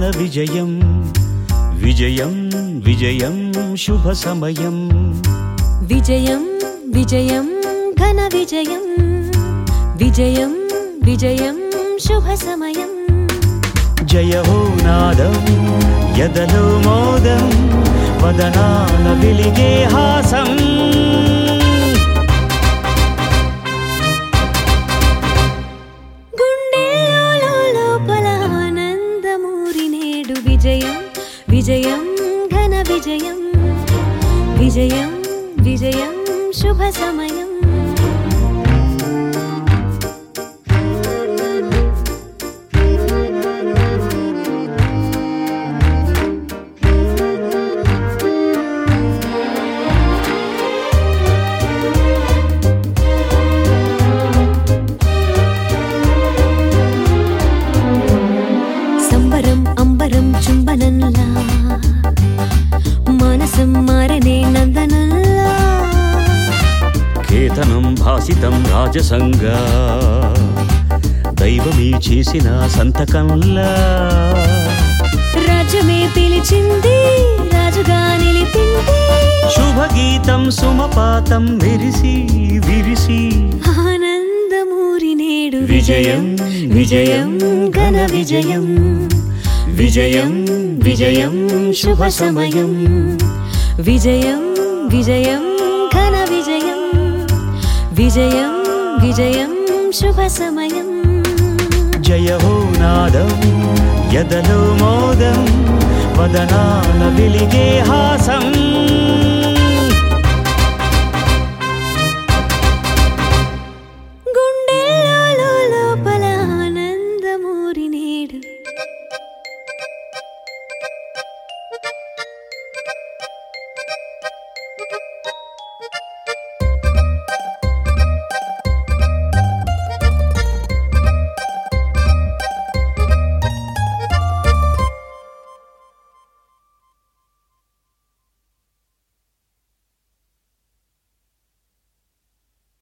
ఘన విజయం విజయం విజయం శుభ సమయం విజయం విజయం ఘన విజయం విజయం విజయం శుభ సమయం జయ హో నాదం యదలో మోదం వదనాల వెలిగే హాసం గుండెల్లో లోపల ఆనందమూరి నేడు విజయం విజయం ఘన విజయం విజయం విజయం శుభ సమయం సంబరం అంబరం చుంబనంలా మానసం మారనే నందనంలా కేతనం భాసితం రాజసంగా దైవమే చేసిన సంతకంలా రాజ్యమే పిలిచింది రాజుగా నిలిపింది శుభగీతం సుమపాతం మెరిసి విరిసి ఆనందమూరి నేడు విజయం విజయం ఘన విజయం విజయం విజయం శుభ సమయం విజయం విజయం ఘన విజయం విజయం విజయం శుభ సమయం జయ హో నాదం యదలో మోదం వదనాల వెలిగే హాసం